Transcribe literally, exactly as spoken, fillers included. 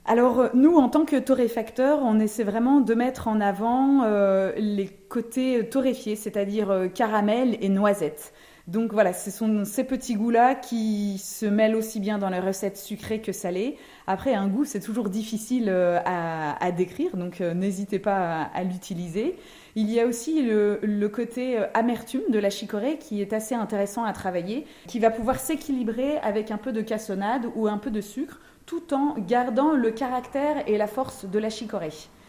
Alors nous, en tant que torréfacteurs, on essaie vraiment de mettre en avant euh, les côtés torréfiés, c'est-à-dire euh, caramel et noisette. Donc voilà, ce sont ces petits goûts-là qui se mêlent aussi bien dans les recettes sucrées que salées. Après, un goût, c'est toujours difficile euh, à, à décrire, donc euh, n'hésitez pas à, à l'utiliser. Il y a aussi le, le côté euh, amertume de la chicorée qui est assez intéressant à travailler, qui va pouvoir s'équilibrer avec un peu de cassonade ou un peu de sucre, tout en gardant le caractère et la force de la chicorée.